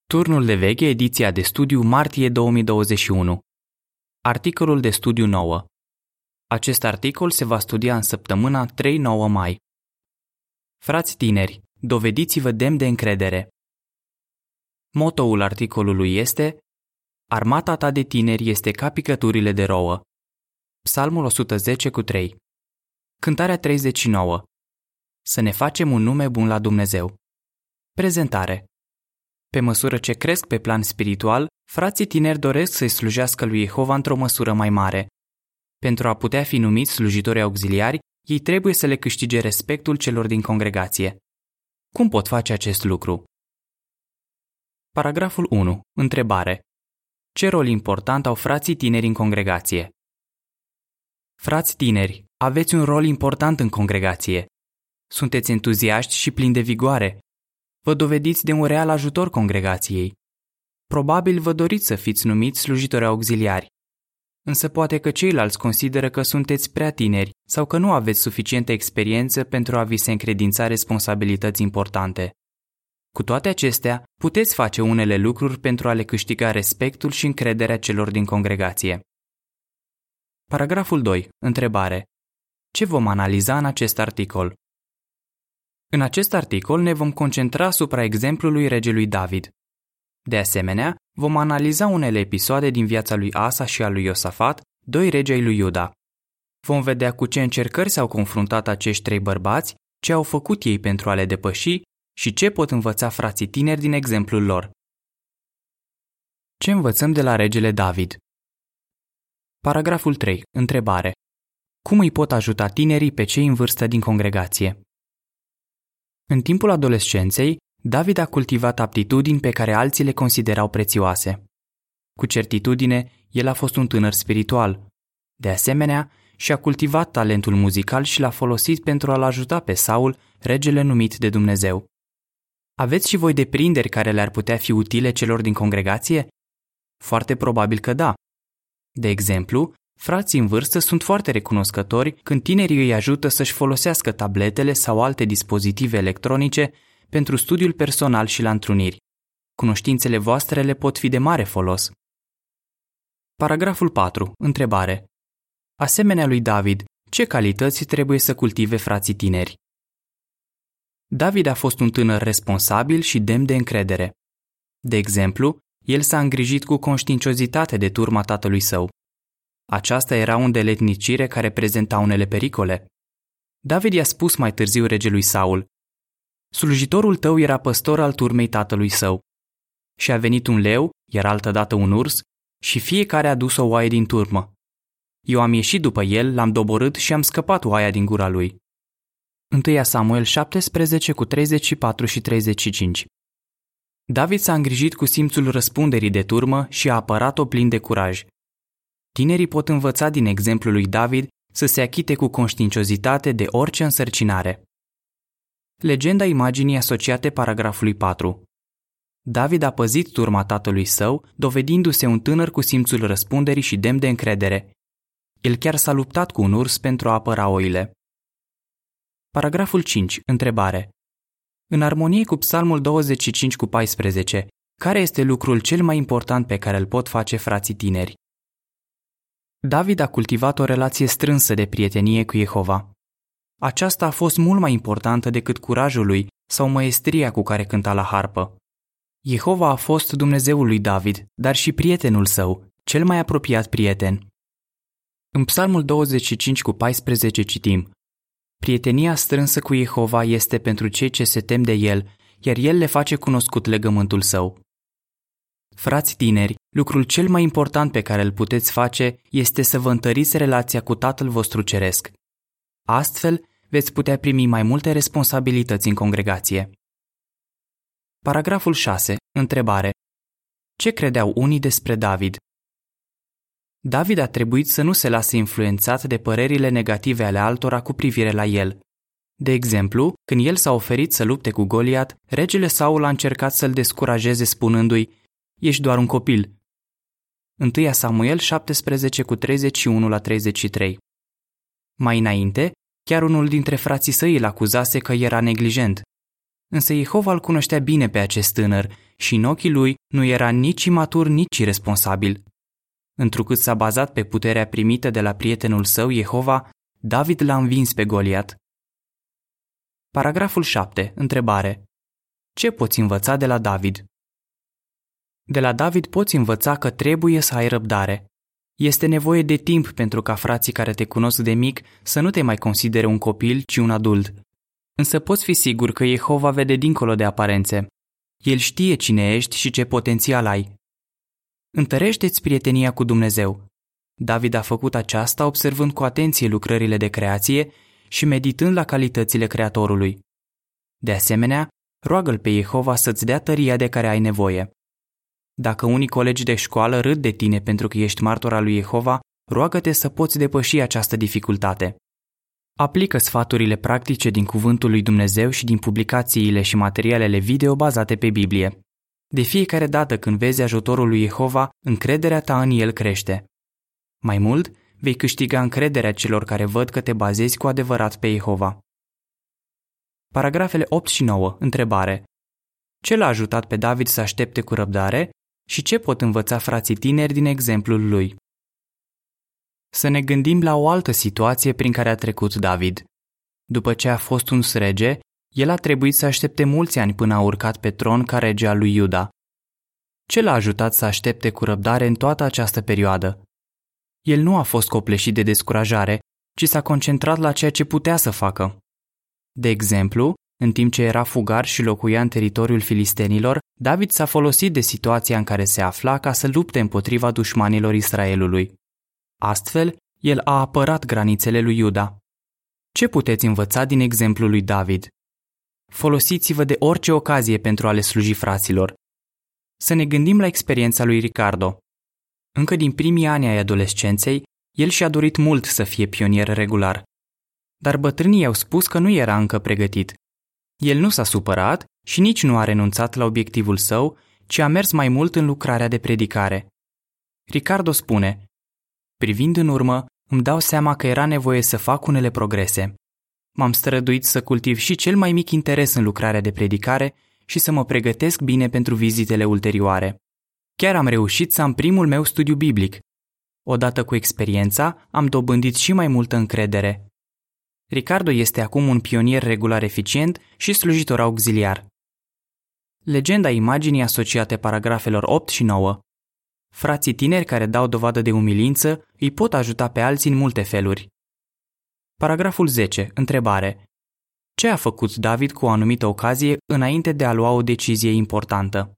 Turnul de veche, ediția de studiu martie 2021. Articolul de studiu 9. Acest articol se va studia în săptămâna 3-9 mai. Frați tineri, dovediți-vă demn de încredere. Motoul articolului este: Armata ta de tineri este ca picăturile de rouă. Psalmul 110:3. Cântarea 39. Să ne facem un nume bun la Dumnezeu. Prezentare. Pe măsură ce cresc pe plan spiritual, frații tineri doresc să-i slujească lui Jehova într-o măsură mai mare. Pentru a putea fi numiți slujitori auxiliari, ei trebuie să le câștige respectul celor din congregație. Cum pot face acest lucru? Paragraful 1. Întrebare. Ce rol important au frații tineri în congregație? Frați tineri, aveți un rol important în congregație. Sunteți entuziaști și plini de vigoare. Vă dovediți de un real ajutor congregației. Probabil vă doriți să fiți numiți slujitori auxiliari. Însă poate că ceilalți consideră că sunteți prea tineri sau că nu aveți suficientă experiență pentru a vi se încredința responsabilități importante. Cu toate acestea, puteți face unele lucruri pentru a le câștiga respectul și încrederea celor din congregație. Paragraful 2. Întrebare. Ce vom analiza în acest articol? În acest articol ne vom concentra asupra exemplului regelui David. De asemenea, vom analiza unele episoade din viața lui Asa și a lui Iosafat, doi regi ai lui Iuda. Vom vedea cu ce încercări s-au confruntat acești trei bărbați, ce au făcut ei pentru a le depăși și ce pot învăța frații tineri din exemplul lor. Ce învățăm de la regele David? Paragraful 3. Întrebare. Cum îi pot ajuta tinerii pe cei în vârstă din congregație? În timpul adolescenței, David a cultivat aptitudini pe care alții le considerau prețioase. Cu certitudine, el a fost un tânăr spiritual. De asemenea, și-a cultivat talentul muzical și l-a folosit pentru a-l ajuta pe Saul, regele numit de Dumnezeu. Aveți și voi deprinderi care le-ar putea fi utile celor din congregație? Foarte probabil că da. De exemplu, frații în vârstă sunt foarte recunoscători când tinerii îi ajută să-și folosească tabletele sau alte dispozitive electronice pentru studiul personal și la întruniri. Cunoștințele voastre le pot fi de mare folos. Paragraful 4. Întrebare. Asemenea lui David, ce calități trebuie să cultive frații tineri? David a fost un tânăr responsabil și demn de încredere. De exemplu, el s-a îngrijit cu conștiinciozitate de turma tatălui său. Aceasta era o îndeletnicire care prezenta unele pericole. David i-a spus mai târziu regelui Saul: slujitorul tău era păstor al turmei tatălui său. Și a venit un leu, iar altădată un urs, și fiecare a dus o oaie din turmă. Eu am ieșit după el, l-am doborât și am scăpat oaia din gura lui. 1 Samuel 17:34 și 35. David s-a îngrijit cu simțul răspunderii de turmă și a apărat-o plin de curaj. Tinerii pot învăța din exemplul lui David să se achite cu conștiinciozitate de orice însărcinare. Legenda imaginii asociate paragrafului 4. David a păzit turma tatălui său, dovedindu-se un tânăr cu simțul răspunderii și demn de încredere. El chiar s-a luptat cu un urs pentru a apăra oile. Paragraful 5. Întrebare. În armonie cu Psalmul 25:14, care este lucrul cel mai important pe care îl pot face frații tineri? David a cultivat o relație strânsă de prietenie cu Jehova. Aceasta a fost mult mai importantă decât curajul lui sau măestria cu care cânta la harpă. Jehova a fost Dumnezeul lui David, dar și prietenul său, cel mai apropiat prieten. În Psalmul 25:14 citim: prietenia strânsă cu Jehova este pentru cei ce se tem de el, iar el le face cunoscut legământul său. Frați tineri, lucrul cel mai important pe care îl puteți face este să vă întăriți relația cu Tatăl vostru ceresc. Astfel, veți putea primi mai multe responsabilități în congregație. Paragraful 6. Întrebare. Ce credeau unii despre David? David a trebuit să nu se lase influențat de părerile negative ale altora cu privire la el. De exemplu, când el s-a oferit să lupte cu Goliat, regele Saul a încercat să-l descurajeze spunându-i: ești doar un copil. 1 Samuel 17:31-33. Mai înainte, chiar unul dintre frații săi îl acuzase că era neglijent. Însă Jehova îl cunoștea bine pe acest tânăr și în ochii lui nu era nici imatur, nici irresponsabil. Întrucât s-a bazat pe puterea primită de la prietenul său, Jehova, David l-a învins pe Goliat. Paragraful 7. Întrebare. Ce poți învăța de la David? De la David poți învăța că trebuie să ai răbdare. Este nevoie de timp pentru ca frații care te cunosc de mic să nu te mai considere un copil, ci un adult. Însă poți fi sigur că Jehova vede dincolo de aparențe. El știe cine ești și ce potențial ai. Întărește-ți prietenia cu Dumnezeu. David a făcut aceasta observând cu atenție lucrările de creație și meditând la calitățile Creatorului. De asemenea, roagă-L pe Jehova să-ți dea tăria de care ai nevoie. Dacă unii colegi de școală râd de tine pentru că ești martor al lui Jehova, roagă-te să poți depăși această dificultate. Aplică sfaturile practice din Cuvântul lui Dumnezeu și din publicațiile și materialele video bazate pe Biblie. De fiecare dată când vezi ajutorul lui Jehova, încrederea ta în El crește. Mai mult, vei câștiga încrederea celor care văd că te bazezi cu adevărat pe Jehova. Paragrafele 8 și 9. Întrebare. Ce l-a ajutat pe David să aștepte cu răbdare și ce pot învăța frații tineri din exemplul lui? Să ne gândim la o altă situație prin care a trecut David. După ce a fost uns rege, el a trebuit să aștepte mulți ani până a urcat pe tron ca rege al lui Iuda. Ce l-a ajutat să aștepte cu răbdare în toată această perioadă? El nu a fost copleșit de descurajare, ci s-a concentrat la ceea ce putea să facă. De exemplu, în timp ce era fugar și locuia în teritoriul filistenilor, David s-a folosit de situația în care se afla ca să lupte împotriva dușmanilor Israelului. Astfel, el a apărat granițele lui Iuda. Ce puteți învăța din exemplul lui David? Folosiți-vă de orice ocazie pentru a le sluji fraților. Să ne gândim la experiența lui Ricardo. Încă din primii ani ai adolescenței, el și-a dorit mult să fie pionier regular. Dar bătrânii i-au spus că nu era încă pregătit. El nu s-a supărat și nici nu a renunțat la obiectivul său, ci a mers mai mult în lucrarea de predicare. Ricardo spune: privind în urmă, îmi dau seama că era nevoie să fac unele progrese. M-am străduit să cultiv și cel mai mic interes în lucrarea de predicare și să mă pregătesc bine pentru vizitele ulterioare. Chiar am reușit să am primul meu studiu biblic. Odată cu experiența, am dobândit și mai multă încredere. Ricardo este acum un pionier regular eficient și slujitor auxiliar. Legenda imaginii asociate paragrafelor 8 și 9. Frații tineri care dau dovadă de umilință îi pot ajuta pe alții în multe feluri. Paragraful 10. Întrebare. Ce a făcut David cu o anumită ocazie înainte de a lua o decizie importantă?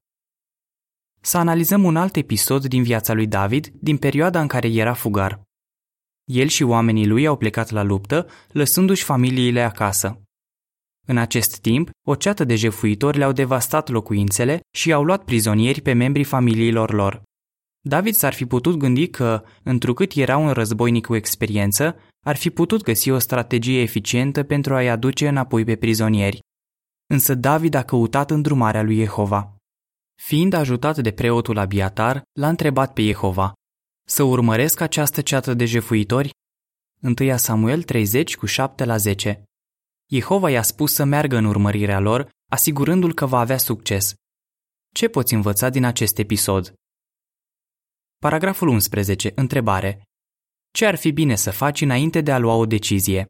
Să analizăm un alt episod din viața lui David din perioada în care era fugar. El și oamenii lui au plecat la luptă, lăsându-și familiile acasă. În acest timp, o ceată de jefuitori le-au devastat locuințele și au luat prizonieri pe membrii familiilor lor. David s-ar fi putut gândi că, întrucât era un războinic cu experiență, ar fi putut găsi o strategie eficientă pentru a-i aduce înapoi pe prizonieri. Însă David a căutat îndrumarea lui Jehova. Fiind ajutat de preotul Abiatar, l-a întrebat pe Jehova: să urmăresc această ceată de jefuitori? 1 Samuel 30 cu 7-10. Jehova i-a spus să meargă în urmărirea lor, asigurându-l că va avea succes. Ce poți învăța din acest episod? Paragraful 11. Întrebare. Ce ar fi bine să faci înainte de a lua o decizie?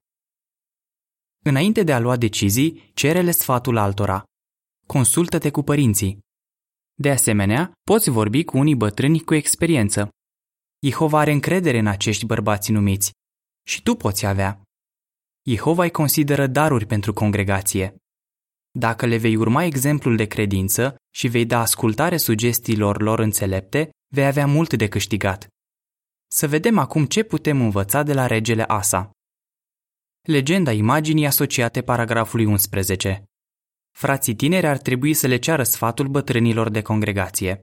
Înainte de a lua decizii, cere-le sfatul altora. Consultă-te cu părinții. De asemenea, poți vorbi cu unii bătrâni cu experiență. Jehova are încredere în acești bărbați numiți. Și tu poți avea. Jehova îi consideră daruri pentru congregație. Dacă le vei urma exemplul de credință și vei da ascultare sugestiilor lor înțelepte, vei avea mult de câștigat. Să vedem acum ce putem învăța de la regele Asa. Legenda imaginii asociate paragrafului 11. Frații tineri ar trebui să le ceară sfatul bătrânilor de congregație.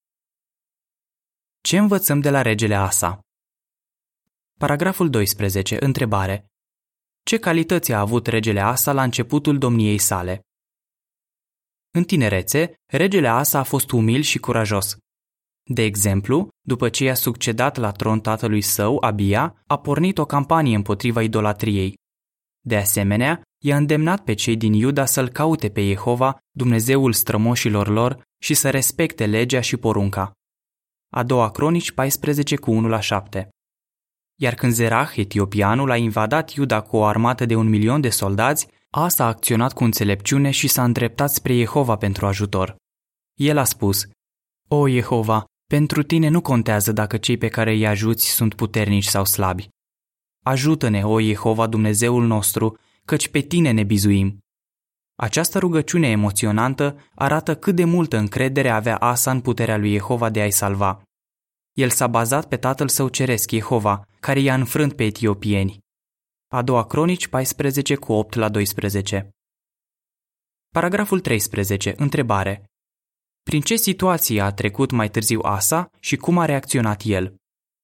Ce învățăm de la regele Asa? Paragraful 12. Întrebare. Ce calități a avut regele Asa la începutul domniei sale? În tinerețe, regele Asa a fost umil și curajos. De exemplu, după ce i-a succedat la tron tatălui său, Abia, a pornit o campanie împotriva idolatriei. De asemenea, i-a îndemnat pe cei din Iuda să-l caute pe Jehova, Dumnezeul strămoșilor lor, și să respecte legea și porunca. A doua Cronici 14 cu 1-7. Iar când Zerah, etiopianul, a invadat Iuda cu o armată de 1.000.000 de soldați, Asa a acționat cu înțelepciune și s-a îndreptat spre Jehova pentru ajutor. El a spus: O, Jehova, pentru tine nu contează dacă cei pe care îi ajuți sunt puternici sau slabi. Ajută-ne, o Jehova, Dumnezeul nostru, căci pe tine ne bizuim. Această rugăciune emoționantă arată cât de multă încredere avea Asa în puterea lui Jehova de a-i salva. El s-a bazat pe tatăl său ceresc, Jehova, care i-a înfrânt pe etiopieni. A doua Cronici 14 cu 8-12. Paragraful 13. Întrebare. Prin ce situație a trecut mai târziu Asa și cum a reacționat el?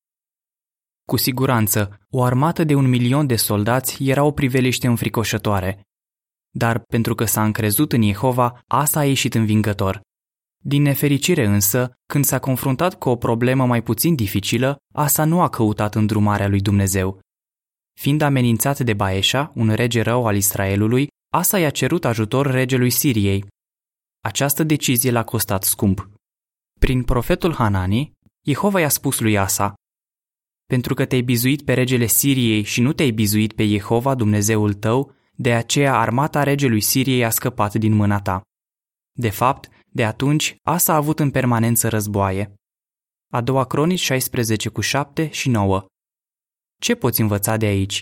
Cu siguranță, o armată de 1.000.000 de soldați era o priveliște înfricoșătoare. Dar pentru că s-a încrezut în Jehova, Asa a ieșit învingător. Din nefericire însă, când s-a confruntat cu o problemă mai puțin dificilă, Asa nu a căutat îndrumarea lui Dumnezeu. Fiind amenințat de Baeșa, un rege rău al Israelului, Asa i-a cerut ajutor regelui Siriei. Această decizie l-a costat scump. Prin profetul Hanani, Jehova i-a spus lui Asa: pentru că te-ai bizuit pe regele Siriei și nu te-ai bizuit pe Jehova, Dumnezeul tău, de aceea armata regelui Siriei a scăpat din mâna ta. De fapt, de atunci, Asa a avut în permanență războaie. A doua Cronici 16 cu 7 și 9. Ce poți învăța de aici?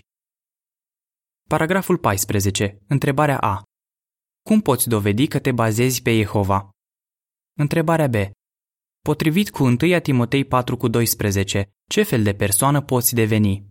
Paragraful 14. Întrebarea A. Cum poți dovedi că te bazezi pe Jehova? Întrebarea B. Potrivit cu 1 Timotei 4 cu 12, ce fel de persoană poți deveni?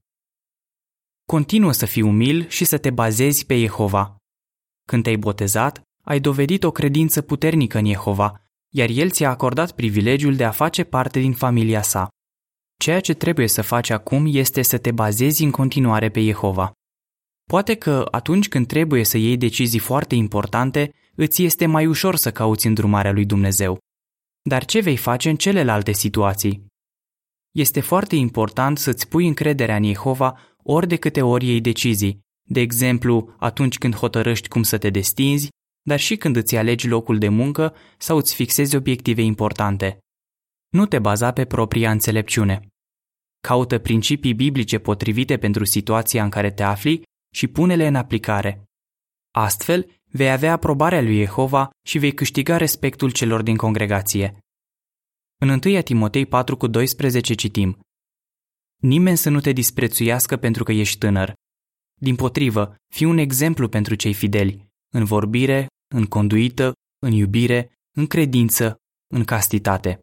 Continuă să fii umil și să te bazezi pe Jehova. Când te-ai botezat, ai dovedit o credință puternică în Jehova, iar El ți-a acordat privilegiul de a face parte din familia sa. Ceea ce trebuie să faci acum este să te bazezi în continuare pe Jehova. Poate că atunci când trebuie să iei decizii foarte importante, îți este mai ușor să cauți îndrumarea lui Dumnezeu. Dar ce vei face în celelalte situații? Este foarte important să-ți pui încrederea în Jehova ori de câte ori iei decizii, de exemplu atunci când hotărăști cum să te destinzi, dar și când îți alegi locul de muncă sau îți fixezi obiective importante. Nu te baza pe propria înțelepciune. Caută principii biblice potrivite pentru situația în care te afli și pune-le în aplicare. Astfel, vei avea aprobarea lui Jehova și vei câștiga respectul celor din congregație. În 1 Timotei 4 cu 12 citim: nimeni să nu te disprețuiască pentru că ești tânăr. Dimpotrivă, fii un exemplu pentru cei fideli, în vorbire, în conduită, în iubire, în credință, în castitate.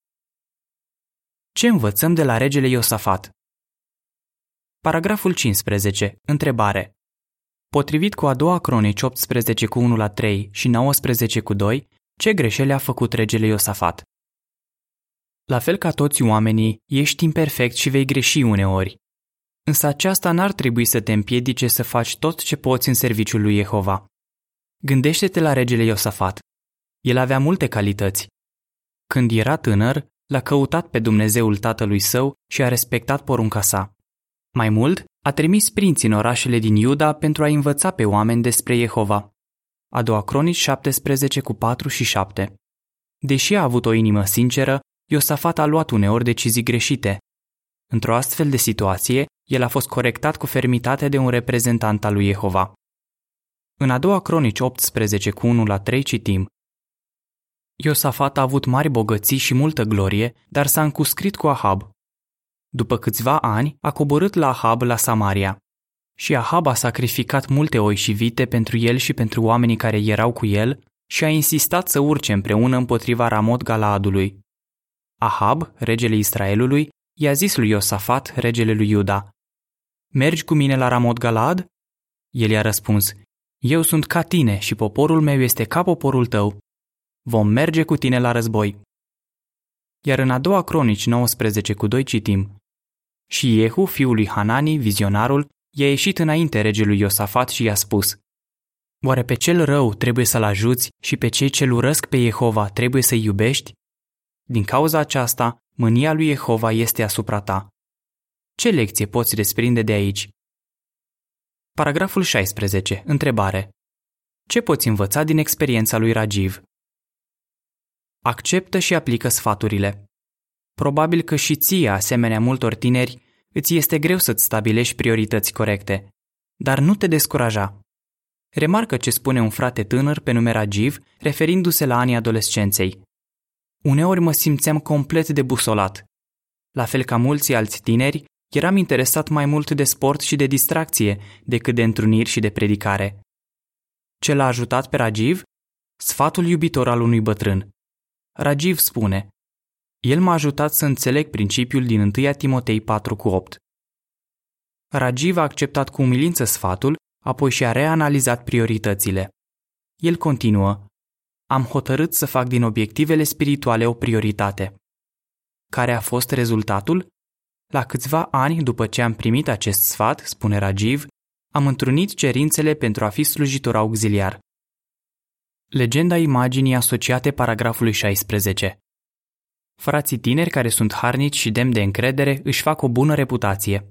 Ce învățăm de la regele Iosafat? Paragraful 15. Întrebare. Potrivit cu a doua Cronici 18 cu 1-3 și 19 cu 2, ce greșeli a făcut regele Iosafat? La fel ca toți oamenii, ești imperfect și vei greși uneori. Însă aceasta n-ar trebui să te împiedice să faci tot ce poți în serviciul lui Jehova. Gândește-te la regele Iosafat. El avea multe calități. Când era tânăr, l-a căutat pe Dumnezeul tatălui său și a respectat porunca sa. Mai mult, a trimis prinți în orașele din Iuda pentru a învăța pe oameni despre Jehova. A doua Cronici 17 cu 4 și 7. Deși a avut o inimă sinceră, Iosafat a luat uneori decizii greșite. Într-o astfel de situație, el a fost corectat cu fermitate de un reprezentant al lui Jehova. În a doua Cronici 18 cu 1-3 citim: Iosafat a avut mari bogății și multă glorie, dar s-a încuscrit cu Ahab. După câțiva ani, a coborât la Ahab la Samaria. Și Ahab a sacrificat multe oi și vite pentru el și pentru oamenii care erau cu el și a insistat să urce împreună împotriva Ramot Galaadului. Ahab, regele Israelului, i-a zis lui Iosafat, regele lui Iuda: mergi cu mine la Ramot Galaad? El i-a răspuns: eu sunt ca tine și poporul meu este ca poporul tău. Vom merge cu tine la război. Iar în a doua Cronici 19 cu 2 citim: și Jehu, fiul lui Hanani, vizionarul, i-a ieșit înainte regelui Iosafat și i-a spus: oare pe cel rău trebuie să-l ajuți și pe cei ce-l urăsc pe Jehova trebuie să-i iubești? Din cauza aceasta, mânia lui Jehova este asupra ta. Ce lecție poți desprinde de aici? Paragraful 16. Întrebare. Ce poți învăța din experiența lui Ragiv? Acceptă și aplică sfaturile. Probabil că și ție, asemenea multor tineri, îți este greu să-ți stabilești priorități corecte. Dar nu te descuraja. Remarcă ce spune un frate tânăr pe nume Rajiv, referindu-se la anii adolescenței. Uneori mă simțeam complet debusolat. La fel ca mulți alți tineri, eram interesat mai mult de sport și de distracție decât de întruniri și de predicare. Ce l-a ajutat pe Rajiv? Sfatul iubitor al unui bătrân. Rajiv spune: el m-a ajutat să înțeleg principiul din 1 Timotei 4:8. Rajiv a acceptat cu umilință sfatul, apoi și-a reanalizat prioritățile. El continuă: am hotărât să fac din obiectivele spirituale o prioritate. Care a fost rezultatul? La câțiva ani după ce am primit acest sfat, spune Rajiv, am întrunit cerințele pentru a fi slujitor auxiliar. Legenda imaginii asociate paragrafului 16. Frații tineri care sunt harnici și demni de încredere își fac o bună reputație.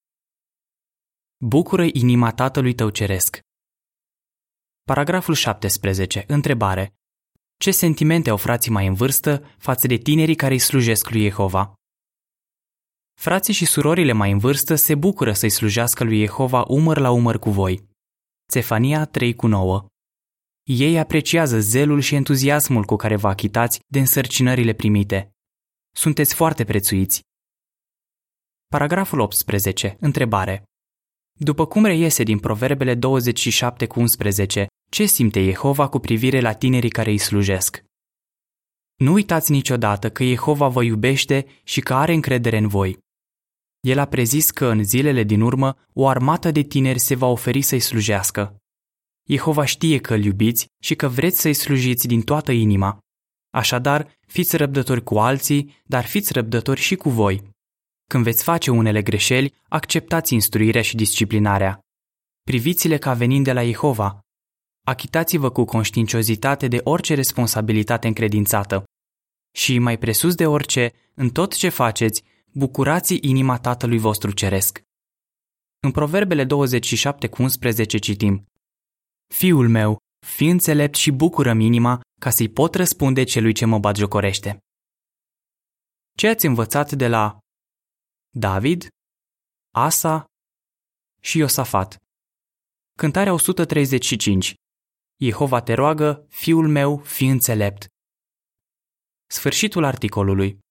Bucură inima Tatălui tău ceresc. Paragraful 17. Întrebare. Ce sentimente au frații mai în vârstă față de tinerii care îi slujesc lui Jehova? Frații și surorile mai în vârstă se bucură să-i slujească lui Jehova umăr la umăr cu voi. Țefania 3:9. Ei apreciază zelul și entuziasmul cu care vă achitați de însărcinările primite. Sunteți foarte prețuiți. Paragraful 18. Întrebare. După cum reiese din Proverbele 27:11, ce simte Jehova cu privire la tinerii care îi slujesc? Nu uitați niciodată că Jehova vă iubește și că are încredere în voi. El a prezis că în zilele din urmă o armată de tineri se va oferi să-i slujească. Jehova știe că îl iubiți și că vreți să-i slujiți din toată inima. Așadar, fiți răbdători cu alții, dar fiți răbdători și cu voi. Când veți face unele greșeli, acceptați instruirea și disciplinarea. Priviți-le ca venind de la Jehova. Achitați-vă cu conștiinciozitate de orice responsabilitate încredințată. Și, mai presus de orice, în tot ce faceți, bucurați inima Tatălui vostru ceresc. În Proverbele 27:11 citim: Fiul meu, fii înțelept și bucură-mi inima ca să-i pot răspunde celui ce mă batjocorește. Ce ați învățat de la David, Asa și Iosafat? Cântarea 135. Jehova te roagă, fiul meu, fii înțelept. Sfârșitul articolului.